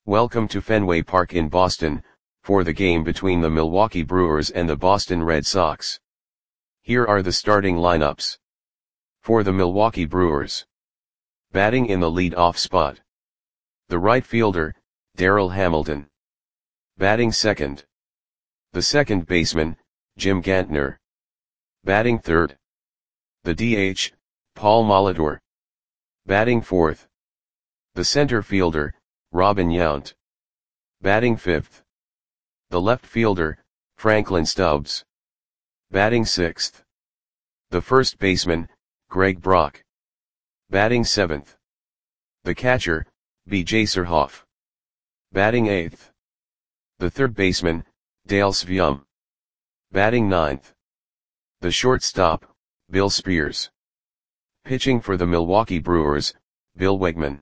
Welcome to Fenway Park in Boston, for the game between the Milwaukee Brewers and the Boston Red Sox. Here are the starting lineups. For the Milwaukee Brewers. Batting in the lead-off spot. The right fielder, Darryl Hamilton. Batting second. The second baseman, Jim Gantner. Batting third. The DH, Paul Molitor. Batting fourth. The center fielder, Robin Yount. Batting fifth. The left fielder, Franklin Stubbs. Batting sixth. The first baseman, Greg Brock. Batting seventh. The catcher, B.J. Surhoff. Batting eighth. The third baseman, Dale Sveum. Batting ninth. The shortstop, Bill Spears. Pitching for the Milwaukee Brewers, Bill Wegman.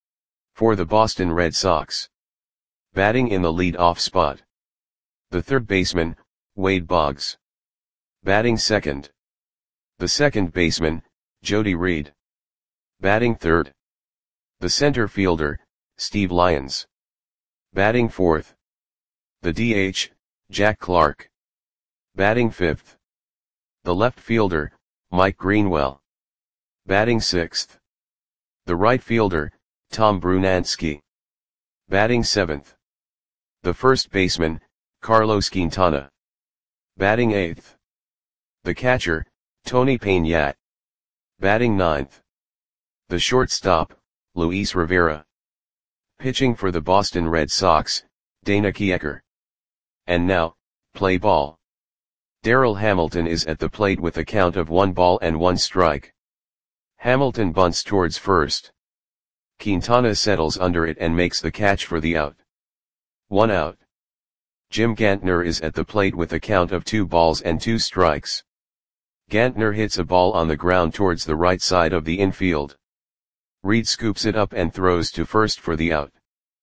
For the Boston Red Sox. Batting in the lead-off spot. The third baseman, Wade Boggs. Batting second. The second baseman, Jody Reed. Batting third. The center fielder, Steve Lyons. Batting fourth. The DH, Jack Clark. Batting fifth. The left fielder, Mike Greenwell. Batting sixth. The right fielder, Tom Brunansky. Batting seventh. The first baseman, Carlos Quintana. Batting eighth. The catcher, Tony Peñat. Batting ninth. The shortstop, Luis Rivera. Pitching for the Boston Red Sox, Dana Kiecker. And now, play ball. Darryl Hamilton is at the plate with a count of 1 strike. Hamilton bunts towards first. Quintana settles under it and makes the catch for the out. 1 out. Jim Gantner is at the plate with a count of 2 strikes. Gantner hits a ball on the ground towards the right side of the infield. Reed scoops it up and throws to first for the out.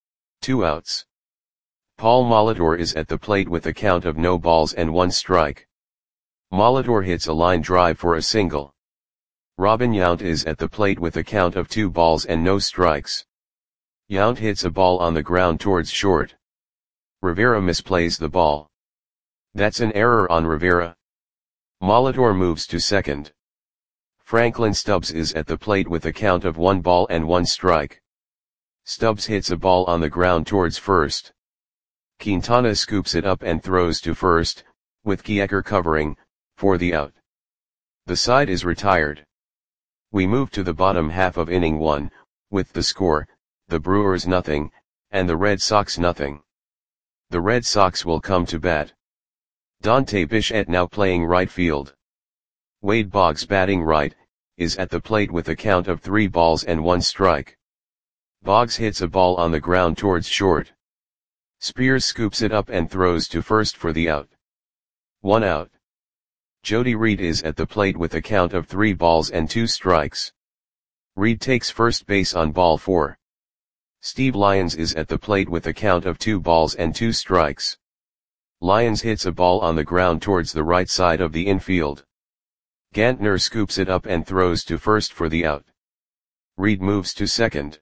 2 outs. Paul Molitor is at the plate with a count of 1 strike. Molitor hits a line drive for a single. Robin Yount is at the plate with a count of 2 strikes. Yount hits a ball on the ground towards short. Rivera misplays the ball. That's an error on Rivera. Molitor moves to second. Franklin Stubbs is at the plate with a count of 1 strike. Stubbs hits a ball on the ground towards first. Quintana scoops it up and throws to first, with Kiecker covering, for the out. The side is retired. We move to the bottom half of inning 1, with the score, the Brewers 0, and the Red Sox 0. The Red Sox will come to bat. Dante Bichette now playing right field. Wade Boggs batting right, is at the plate with a count of 3 balls and 1 strike. Boggs hits a ball on the ground towards short. Spears scoops it up and throws to first for the out. 1 out. Jody Reed is at the plate with a count of 3 balls and 2 strikes. Reed takes first base on ball 4. Steve Lyons is at the plate with a count of 2 balls and 2 strikes. Lyons hits a ball on the ground towards the right side of the infield. Gantner scoops it up and throws to first for the out. Reed moves to second.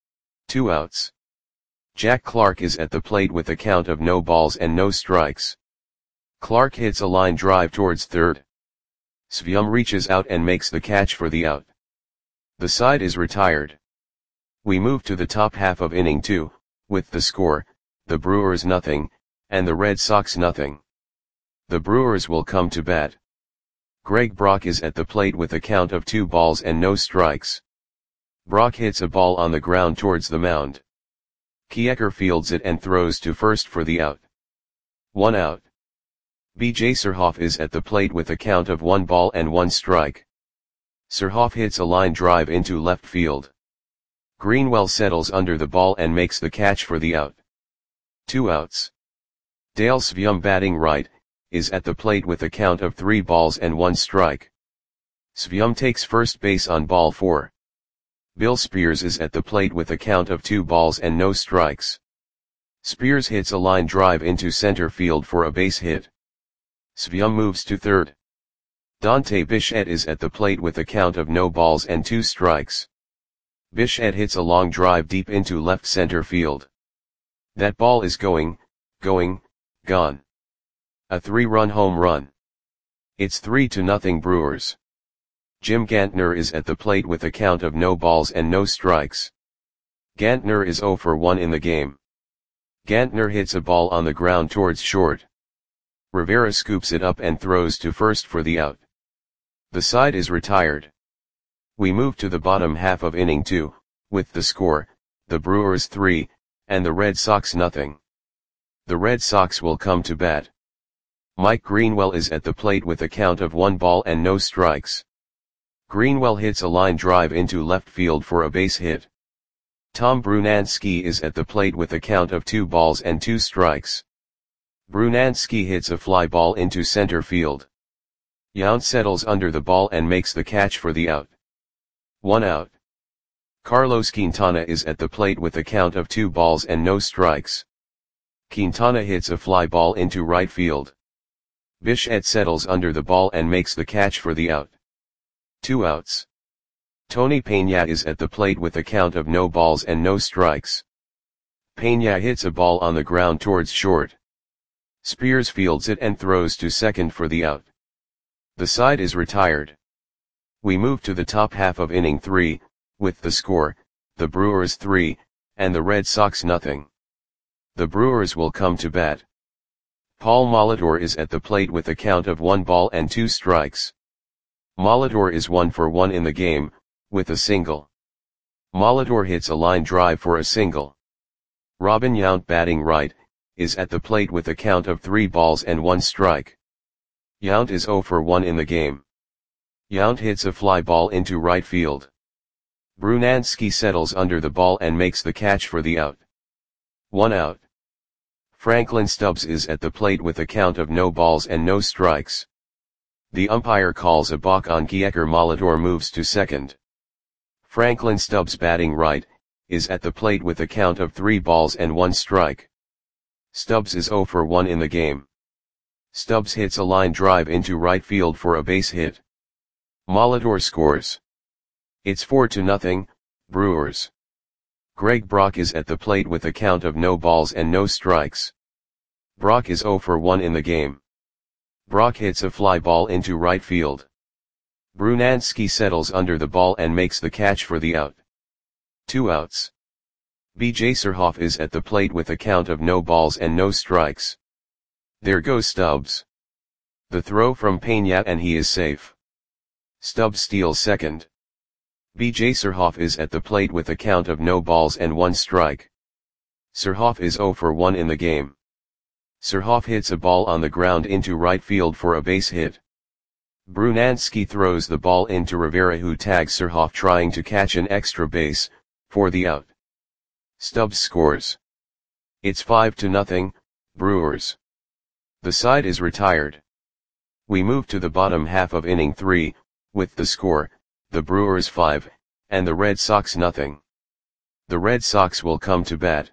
2 outs. Jack Clark is at the plate with a count of 0 strikes. Clark hits a line drive towards third. Sveum reaches out and makes the catch for the out. The side is retired. We move to the top half of inning 2, with the score, the Brewers 0, and the Red Sox 0. The Brewers will come to bat. Greg Brock is at the plate with a count of 2 balls and no strikes. Brock hits a ball on the ground towards the mound. Kiecker fields it and throws to first for the out. 1 out. B.J. Surhoff is at the plate with a count of 1 strike. Surhoff hits a line drive into left field. Greenwell settles under the ball and makes the catch for the out. 2 outs. Dale Sveum batting right, is at the plate with a count of 3 balls and 1 strike. Sveum takes first base on ball 4. Bill Spears is at the plate with a count of 2 balls and no strikes. Spears hits a line drive into center field for a base hit. Sveum moves to third. Dante Bichette is at the plate with a count of 0 balls and 2 strikes. Bichette hits a long drive deep into left center field. That ball is going, gone. A 3-run home run. It's 3-0 Brewers. Jim Gantner is at the plate with a count of no balls and no strikes. Gantner is 0 for 1 in the game. Gantner hits a ball on the ground towards short. Rivera scoops it up and throws to first for the out. The side is retired. We move to the bottom half of inning 2, with the score, the Brewers 3, and the Red Sox nothing. The Red Sox will come to bat. Mike Greenwell is at the plate with a count of 1 ball and no strikes. Greenwell hits a line drive into left field for a base hit. Tom Brunansky is at the plate with a count of 2 balls and 2 strikes. Brunansky hits a fly ball into center field. Yount settles under the ball and makes the catch for the out. 1 out. Carlos Quintana is at the plate with a count of 2 balls and no strikes. Quintana hits a fly ball into right field. Bichette settles under the ball and makes the catch for the out. 2 outs. Tony Peña is at the plate with a count of no balls and no strikes. Peña hits a ball on the ground towards short. Spears fields it and throws to second for the out. The side is retired. We move to the top half of inning 3, with the score, the Brewers 3, and the Red Sox nothing. The Brewers will come to bat. Paul Molitor is at the plate with a count of 1 ball and 2 strikes. Molitor is 1 for 1 in the game, with a single. Molitor hits a line drive for a single. Robin Yount, batting right, is at the plate with a count of 3 balls and 1 strike. Yount is 0 for 1 in the game. Yount hits a fly ball into right field. Brunansky settles under the ball and makes the catch for the out. 1 out. Franklin Stubbs is at the plate with a count of no balls and no strikes. The umpire calls a balk on Kieker. Molitor moves to second. Franklin Stubbs, batting right, is at the plate with a count of 3 balls and 1 strike. Stubbs is 0 for 1 in the game. Stubbs hits a line drive into right field for a base hit. Molitor scores. It's 4-0, Brewers. Greg Brock is at the plate with a count of no balls and no strikes. Brock is 0 for 1 in the game. Brock hits a fly ball into right field. Brunansky settles under the ball and makes the catch for the out. 2 outs. B.J. Surhoff is at the plate with a count of no balls and no strikes. There goes Stubbs. The throw from Peña and he is safe. Stubbs steals second. B.J. Surhoff is at the plate with a count of no balls and 1 strike. Surhoff is 0 for 1 in the game. Surhoff hits a ball on the ground into right field for a base hit. Brunansky throws the ball into Rivera, who tags Surhoff trying to catch an extra base, for the out. Stubbs scores. It's 5-0, Brewers. The side is retired. We move to the bottom half of inning 3, with the score, the Brewers 5, and the Red Sox nothing. The Red Sox will come to bat.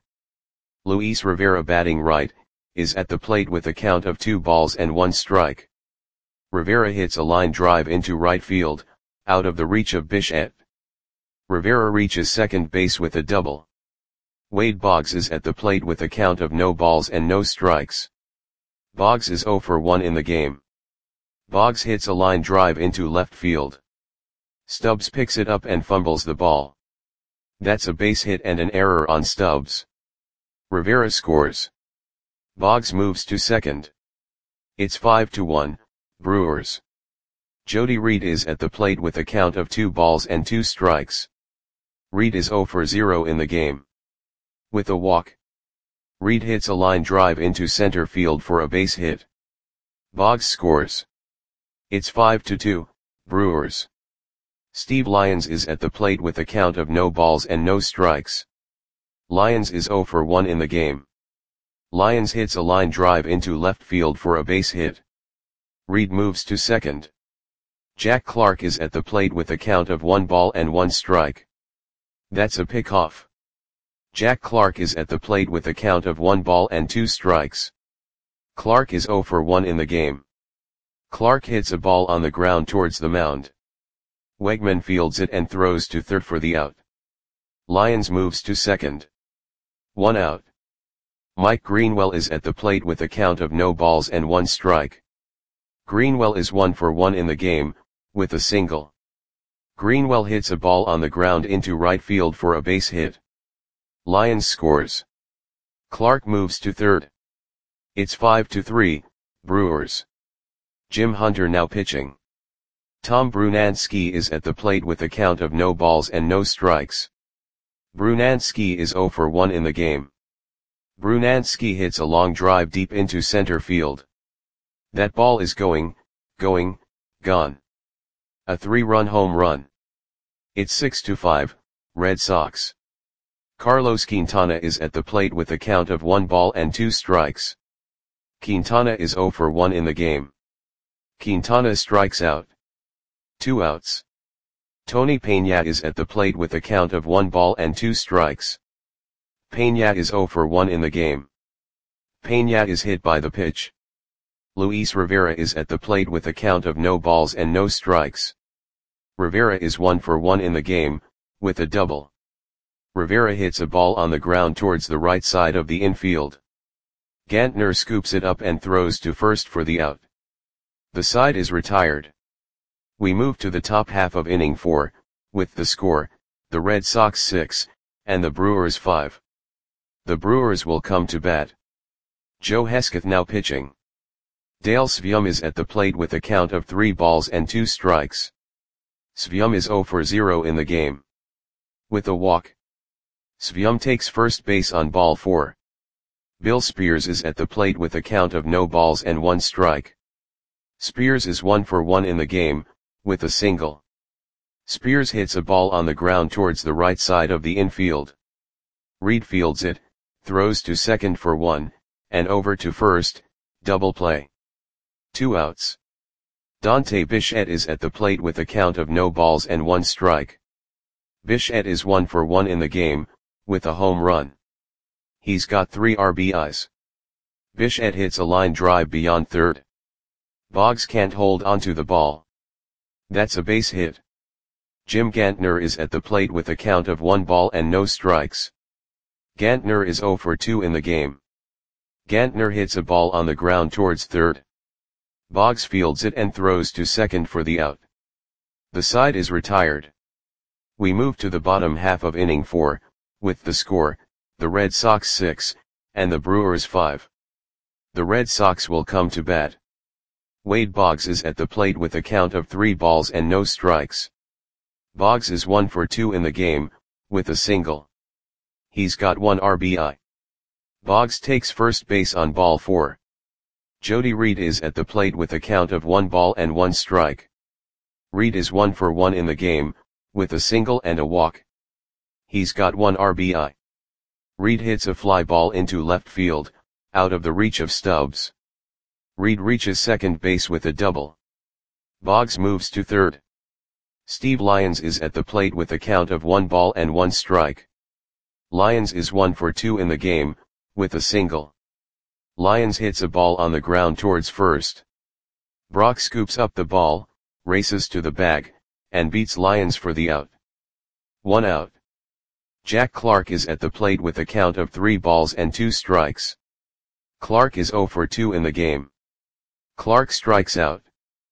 Luis Rivera, batting right, is at the plate with a count of 2 balls and 1 strike. Rivera hits a line drive into right field, out of the reach of Bichette. Rivera reaches second base with a double. Wade Boggs is at the plate with a count of no balls and no strikes. Boggs is 0 for 1 in the game. Boggs hits a line drive into left field. Stubbs picks it up and fumbles the ball. That's a base hit and an error on Stubbs. Rivera scores. Boggs moves to second. It's 5-1, Brewers. Jody Reed is at the plate with a count of 2 balls and 2 strikes. Reed is 0 for 0 in the game. With a walk. Reed hits a line drive into center field for a base hit. Boggs scores. It's 5-2, Brewers. Steve Lyons is at the plate with a count of no balls and no strikes. Lyons is 0 for 1 in the game. Lyons hits a line drive into left field for a base hit. Reed moves to second. Jack Clark is at the plate with a count of 1 ball and 1 strike. That's a pickoff. Jack Clark is at the plate with a count of 1 ball and 2 strikes. Clark is 0 for 1 in the game. Clark hits a ball on the ground towards the mound. Wegman fields it and throws to third for the out. Lyons moves to second. 1 out. Mike Greenwell is at the plate with a count of no balls and 1 strike. Greenwell is 1 for 1 in the game, with a single. Greenwell hits a ball on the ground into right field for a base hit. Lions scores. Clark moves to third. It's 5-3, Brewers. Jim Hunter now pitching. Tom Brunansky is at the plate with a count of no balls and no strikes. Brunansky is 0 for 1 in the game. Brunansky hits a long drive deep into center field. That ball is gone. A 3-run home run. It's 6-5, Red Sox. Carlos Quintana is at the plate with a count of 1 ball and 2 strikes. Quintana is 0 for 1 in the game. Quintana strikes out. 2 outs. Tony Peña is at the plate with a count of 1 ball and 2 strikes. Peña is 0 for 1 in the game. Peña is hit by the pitch. Luis Rivera is at the plate with a count of no balls and no strikes. Rivera is 1 for 1 in the game, with a double. Rivera hits a ball on the ground towards the right side of the infield. Gantner scoops it up and throws to first for the out. The side is retired. We move to the top half of inning 4, with the score, the Red Sox 6, and the Brewers 5. The Brewers will come to bat. Joe Hesketh now pitching. Dale Sveum is at the plate with a count of 3 balls and 2 strikes. Sveum is 0 for 0 in the game. With a walk. Sveum takes first base on ball 4. Bill Spears is at the plate with a count of no balls and 1 strike. Spears is 1 for 1 in the game, with a single. Spears hits a ball on the ground towards the right side of the infield. Reed fields it, throws to second for 1, and over to first, double play. 2 outs. Dante Bichette is at the plate with a count of no balls and 1 strike. Bichette is 1 for 1 in the game, with a home run. He's got 3 RBIs. Bichette hits a line drive beyond third. Boggs can't hold onto the ball. That's a base hit. Jim Gantner is at the plate with a count of 1 ball and no strikes. Gantner is 0 for 2 in the game. Gantner hits a ball on the ground towards third. Boggs fields it and throws to second for the out. The side is retired. We move to the bottom half of inning 4, with the score, the Red Sox 6, and the Brewers 5. The Red Sox will come to bat. Wade Boggs is at the plate with a count of 3 balls and no strikes. Boggs is 1 for 2 in the game, with a single. He's got 1 RBI. Boggs takes first base on ball 4. Jody Reed is at the plate with a count of 1 ball and 1 strike. Reed is 1 for 1 in the game, with a single and a walk. He's got 1 RBI. Reed hits a fly ball into left field, out of the reach of Stubbs. Reed reaches second base with a double. Boggs moves to third. Steve Lyons is at the plate with a count of 1 ball and 1 strike. Lyons is 1 for 2 in the game, with a single. Lyons hits a ball on the ground towards first. Brock scoops up the ball, races to the bag, and beats Lyons for the out. 1 out. Jack Clark is at the plate with a count of 3 balls and 2 strikes. Clark is 0 for 2 in the game. Clark strikes out.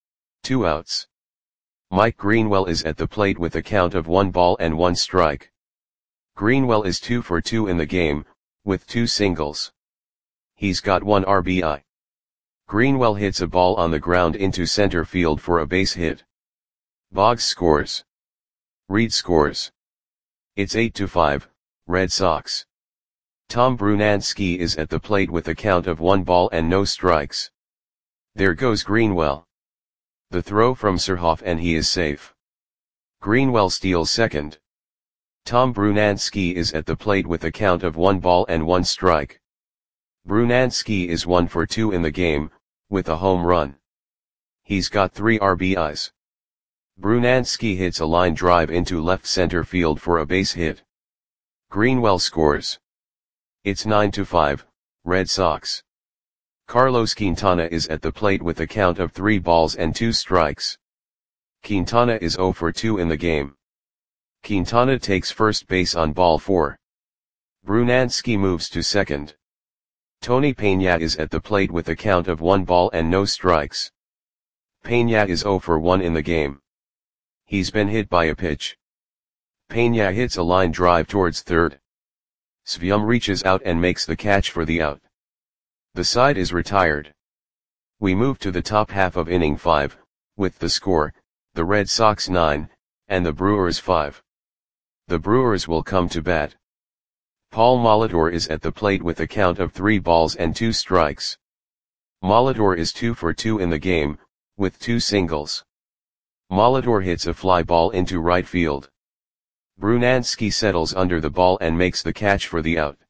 2 outs. Mike Greenwell is at the plate with a count of 1 ball and 1 strike. Greenwell is 2 for 2 in the game, with 2 singles. He's got 1 RBI. Greenwell hits a ball on the ground into center field for a base hit. Boggs scores. Reed scores. It's 8-5, Red Sox. Tom Brunansky is at the plate with a count of 1 ball and no strikes. There goes Greenwell. The throw from Surhoff and he is safe. Greenwell steals second. Tom Brunansky is at the plate with a count of 1 ball and 1 strike. Brunansky is 1 for 2 in the game, with a home run. He's got 3 RBIs. Brunansky hits a line drive into left center field for a base hit. Greenwell scores. It's 9-5, Red Sox. Carlos Quintana is at the plate with a count of 3 balls and 2 strikes. Quintana is 0 for 2 in the game. Quintana takes first base on ball 4. Brunansky moves to second. Tony Peña is at the plate with a count of 1 ball and no strikes. Peña is 0 for 1 in the game. He's been hit by a pitch. Peña hits a line drive towards third. Svyum reaches out and makes the catch for the out. The side is retired. We move to the top half of inning 5, with the score, the Red Sox 9, and the Brewers 5. The Brewers will come to bat. Paul Molitor is at the plate with a count of 3 balls and 2 strikes. Molitor is 2 for 2 in the game, with 2 singles. Molitor hits a fly ball into right field. Brunansky settles under the ball and makes the catch for the out.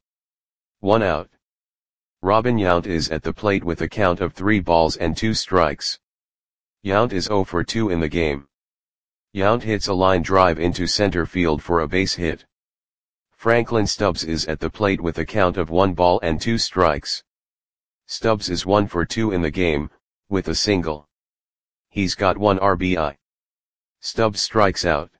1 out. Robin Yount is at the plate with a count of 3 balls and 2 strikes. Yount is 0 for 2 in the game. Yount hits a line drive into center field for a base hit. Franklin Stubbs is at the plate with a count of 1 ball and 2 strikes. Stubbs is 1 for 2 in the game, with a single. He's got 1 RBI. Stubbs strikes out.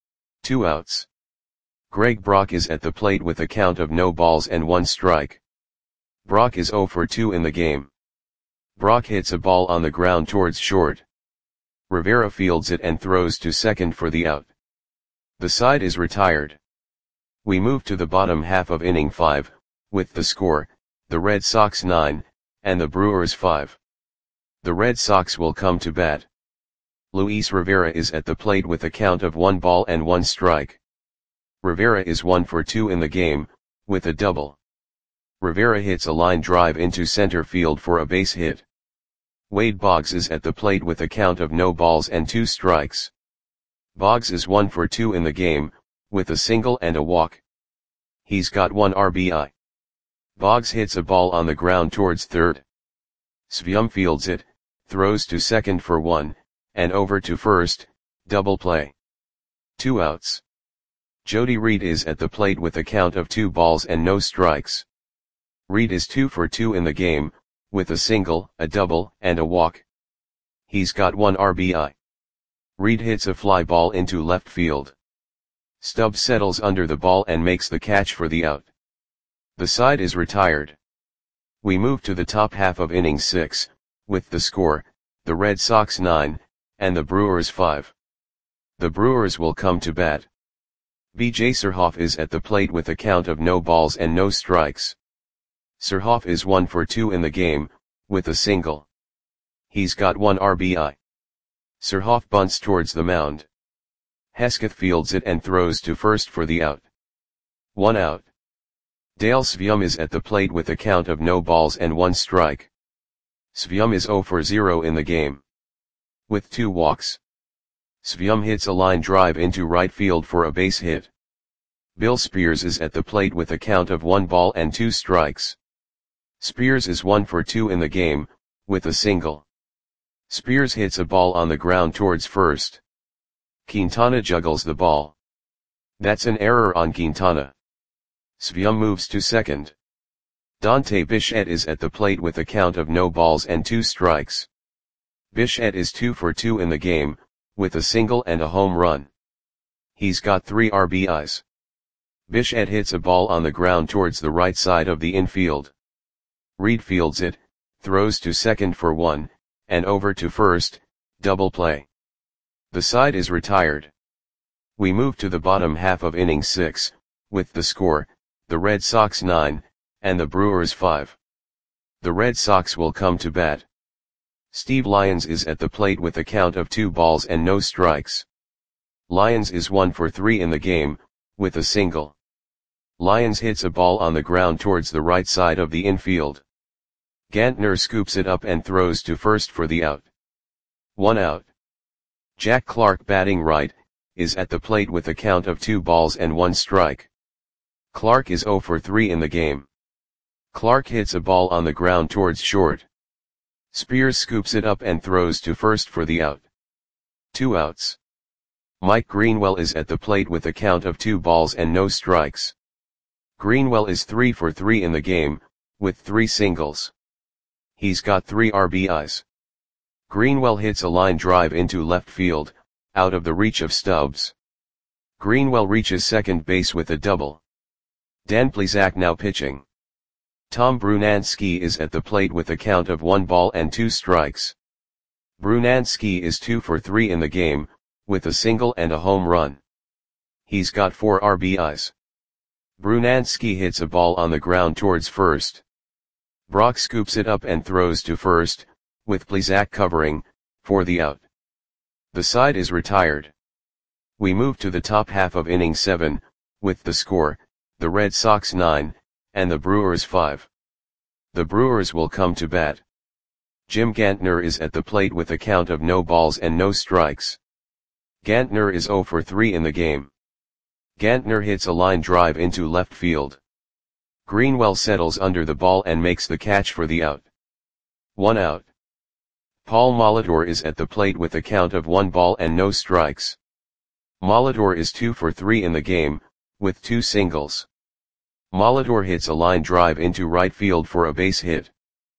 2 outs. Greg Brock is at the plate with a count of no balls and 1 strike. Brock is 0 for 2 in the game. Brock hits a ball on the ground towards short. Rivera fields it and throws to second for the out. The side is retired. We move to the bottom half of inning 5, with the score, the Red Sox 9, and the Brewers 5. The Red Sox will come to bat. Luis Rivera is at the plate with a count of 1 ball and 1 strike. Rivera is 1 for 2 in the game, with a double. Rivera hits a line drive into center field for a base hit. Wade Boggs is at the plate with a count of no balls and 2 strikes. Boggs is 1 for 2 in the game, with a single and a walk. He's got 1 RBI. Boggs hits a ball on the ground towards third. Svyum fields it, throws to second for 1, and over to first, double play. 2 outs. Jody Reed is at the plate with a count of 2 balls and no strikes. Reed is 2 for 2 in the game, with a single, a double, and a walk. He's got 1 RBI. Reed hits a fly ball into left field. Stubbs settles under the ball and makes the catch for the out. The side is retired. We move to the top half of inning 6, with the score, the Red Sox 9, and the Brewers 5. The Brewers will come to bat. B.J. Surhoff is at the plate with a count of no balls and no strikes. Surhoff is 1 for 2 in the game, with a single. He's got 1 RBI. Surhoff bunts towards the mound. Hesketh fields it and throws to first for the out. 1 out. Dale Svyum is at the plate with a count of no balls and 1 strike. Svyum is 0 for 0 in the game. With 2 walks. Svyum hits a line drive into right field for a base hit. Bill Spears is at the plate with a count of 1 ball and 2 strikes. Spears is 1 for 2 in the game, with a single. Spears hits a ball on the ground towards first. Quintana juggles the ball. That's an error on Quintana. Svyum moves to second. Dante Bichette is at the plate with a count of no balls and 2 strikes. Bichette is 2 for 2 in the game, with a single and a home run. He's got 3 RBIs. Bichette hits a ball on the ground towards the right side of the infield. Reed fields it, throws to second for 1, and over to first, double play. The side is retired. We move to the bottom half of inning 6, with the score, the Red Sox 9, and the Brewers 5. The Red Sox will come to bat. Steve Lyons is at the plate with a count of 2 balls and no strikes. Lyons is 1 for 3 in the game, with a single. Lyons hits a ball on the ground towards the right side of the infield. Gantner scoops it up and throws to first for the out. 1 out. Jack Clark, batting right, is at the plate with a count of 2 balls and 1 strike. Clark is 0 for 3 in the game. Clark hits a ball on the ground towards short. Spears scoops it up and throws to first for the out. 2 outs. Mike Greenwell is at the plate with a count of 2 balls and no strikes. Greenwell is 3 for 3 in the game, with 3 singles. He's got 3 RBIs. Greenwell hits a line drive into left field, out of the reach of Stubbs. Greenwell reaches second base with a double. Dan Plesac now pitching. Tom Brunansky is at the plate with a count of 1 ball and 2 strikes. Brunansky is 2 for 3 in the game, with a single and a home run. He's got 4 RBIs. Brunansky hits a ball on the ground towards first. Brock scoops it up and throws to first, with Plesac covering, for the out. The side is retired. We move to the top half of inning 7, with the score, the Red Sox 9, and the Brewers 5. The Brewers will come to bat. Jim Gantner is at the plate with a count of no balls and no strikes. Gantner is 0 for 3 in the game. Gantner hits a line drive into left field. Greenwell settles under the ball and makes the catch for the out. 1 out. Paul Molitor is at the plate with a count of 1 ball and no strikes. Molitor is 2 for 3 in the game, with 2 singles. Molitor hits a line drive into right field for a base hit.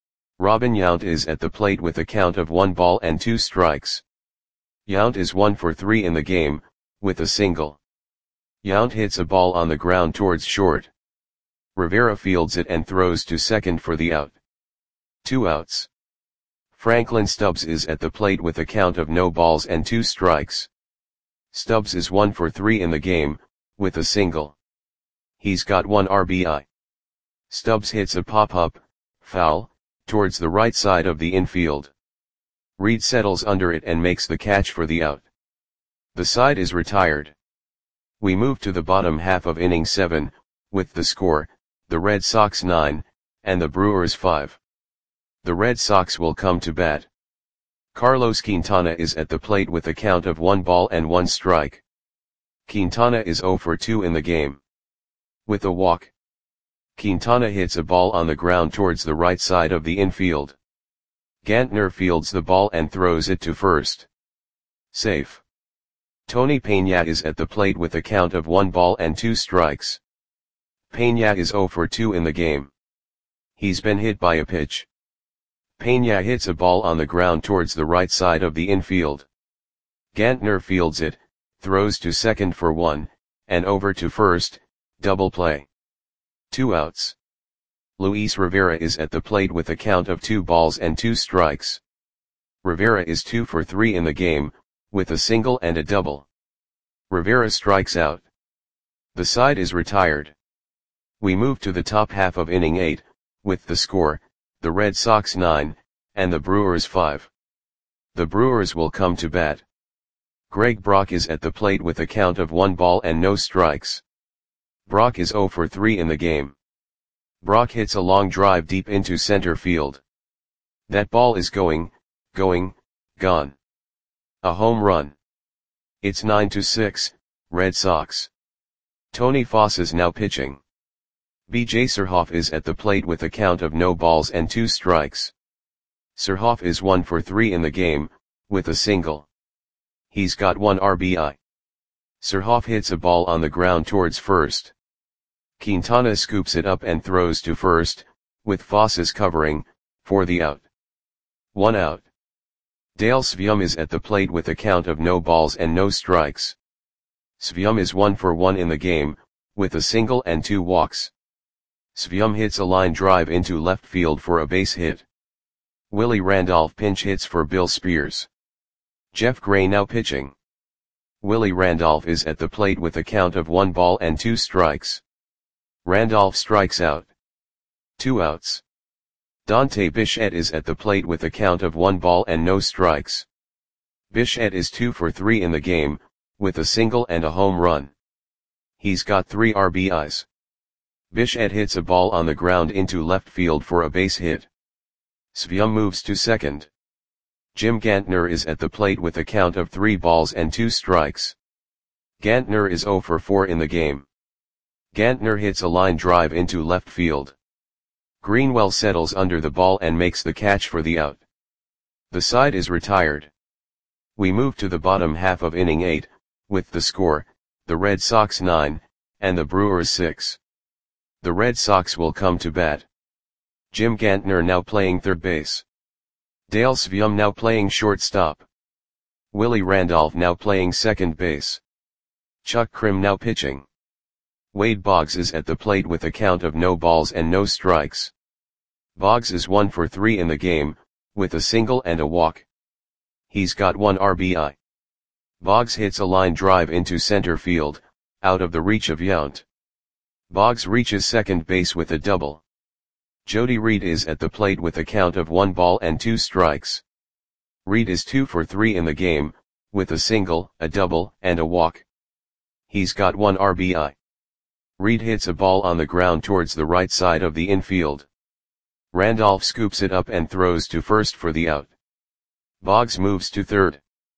Robin Yount is at the plate with a count of 1 ball and 2 strikes. Yount is 1 for 3 in the game, with a single. Yount hits a ball on the ground towards short. Rivera fields it and throws to second for the out. 2 outs. Franklin Stubbs is at the plate with a count of no balls and 2 strikes. Stubbs is 1 for 3 in the game, with a single. He's got 1 RBI. Stubbs hits a pop-up, foul, towards the right side of the infield. Reed settles under it and makes the catch for the out. The side is retired. We move to the bottom half of inning 7, with the score, the Red Sox 9, and the Brewers 5. The Red Sox will come to bat. Carlos Quintana is at the plate with a count of 1 ball and 1 strike. Quintana is 0 for 2 in the game. With a walk. Quintana hits a ball on the ground towards the right side of the infield. Gantner fields the ball and throws it to first. Safe. Tony Peña is at the plate with a count of 1 ball and 2 strikes. Peña is 0 for 2 in the game. He's been hit by a pitch. Peña hits a ball on the ground towards the right side of the infield. Gantner fields it, throws to second for 1, and over to first, double play. 2 outs. Luis Rivera is at the plate with a count of 2 balls and 2 strikes. Rivera is 2 for 3 in the game, with a single and a double. Rivera strikes out. The side is retired. We move to the top half of inning 8, with the score, the Red Sox 9, and the Brewers 5. The Brewers will come to bat. Greg Brock is at the plate with a count of 1 ball and no strikes. Brock is 0 for 3 in the game. Brock hits a long drive deep into center field. That ball is gone. A home run. It's 9-6, Red Sox. Tony Foss is now pitching. B.J. Surhoff is at the plate with a count of no balls and 2 strikes. Surhoff is 1 for 3 in the game, with a single. He's got 1 RBI. Surhoff hits a ball on the ground towards first. Quintana scoops it up and throws to first, with Foss's covering, for the out. 1 out. Dale Sveum is at the plate with a count of no balls and no strikes. Sveum is 1 for 1 in the game, with a single and 2 walks. Sveum hits a line drive into left field for a base hit. Willie Randolph pinch hits for Bill Spears. Jeff Gray now pitching. Willie Randolph is at the plate with a count of 1 ball and 2 strikes. Randolph strikes out. 2 outs. Dante Bichette is at the plate with a count of 1 ball and no strikes. Bichette is 2 for 3 in the game, with a single and a home run. He's got 3 RBIs. Bichette hits a ball on the ground into left field for a base hit. Sveum moves to second. Jim Gantner is at the plate with a count of 3 balls and 2 strikes. Gantner is 0 for 4 in the game. Gantner hits a line drive into left field. Greenwell settles under the ball and makes the catch for the out. The side is retired. We move to the bottom half of inning 8, with the score, the Red Sox 9, and the Brewers 6. The Red Sox will come to bat. Jim Gantner now playing third base. Dale Sveum now playing shortstop. Willie Randolph now playing second base. Chuck Krim now pitching. Wade Boggs is at the plate with a count of no balls and no strikes. Boggs is 1 for 3 in the game, with a single and a walk. He's got 1 RBI. Boggs hits a line drive into center field, out of the reach of Yount. Boggs reaches second base with a double. Jody Reed is at the plate with a count of 1 ball and 2 strikes. Reed is 2 for 3 in the game, with a single, a double, and a walk. He's got 1 RBI. Reed hits a ball on the ground towards the right side of the infield. Randolph scoops it up and throws to first for the out. Boggs moves to third.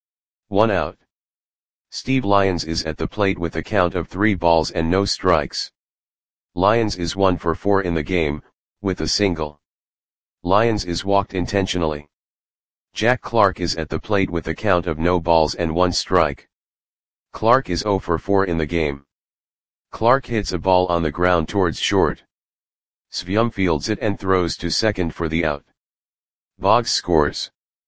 1 out. Steve Lyons is at the plate with a count of 3 balls and no strikes. Lyons is 1 for 4 in the game, with a single. Lyons is walked intentionally. Jack Clark is at the plate with a count of no balls and 1 strike. Clark is 0 for 4 in the game. Clark hits a ball on the ground towards short. Svium fields it and throws to second for the out. Boggs scores.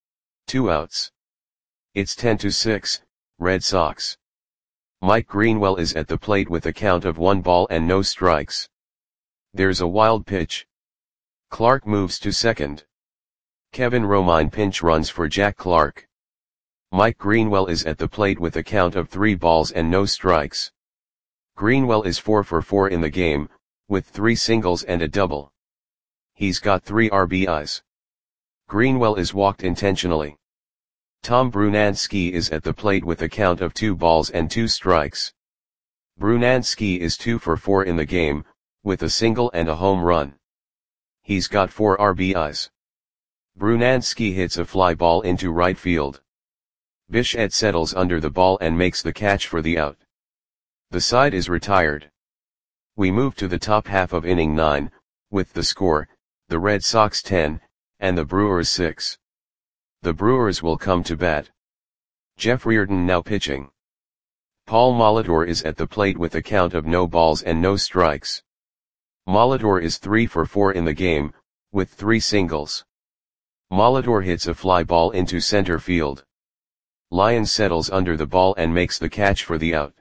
2 outs. It's 10-6, Red Sox. Mike Greenwell is at the plate with a count of 1 ball and no strikes. There's a wild pitch. Clark moves to second. Kevin Romine pinch runs for Jack Clark. Mike Greenwell is at the plate with a count of 3 balls and no strikes. Greenwell is 4 for 4 in the game, with 3 singles and a double. He's got 3 RBIs. Greenwell is walked intentionally. Tom Brunansky is at the plate with a count of 2 balls and 2 strikes. Brunansky is 2 for 4 in the game, with a single and a home run. He's got 4 RBIs. Brunansky hits a fly ball into right field. Bichette settles under the ball and makes the catch for the out. The side is retired. We move to the top half of inning 9, with the score, the Red Sox 10, and the Brewers 6. The Brewers will come to bat. Jeff Reardon now pitching. Paul Molitor is at the plate with a count of no balls and no strikes. Molitor is 3 for 4 in the game, with 3 singles. Molitor hits a fly ball into center field. Lyons settles under the ball and makes the catch for the out.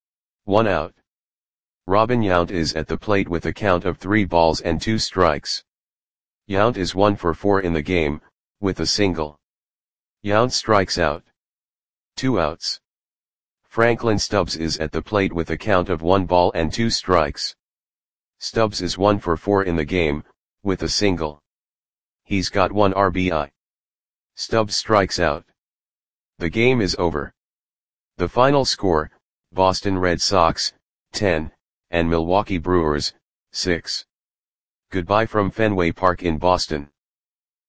1 out. Robin Yount is at the plate with a count of 3 balls and 2 strikes. Yount is 1 for 4 in the game, with a single. Yount strikes out. 2 outs. Franklin Stubbs is at the plate with a count of 1 ball and 2 strikes. Stubbs is 1 for 4 in the game, with a single. He's got 1 RBI. Stubbs strikes out. The game is over. The final score, Boston Red Sox, 10, and Milwaukee Brewers, 6. Goodbye from Fenway Park in Boston.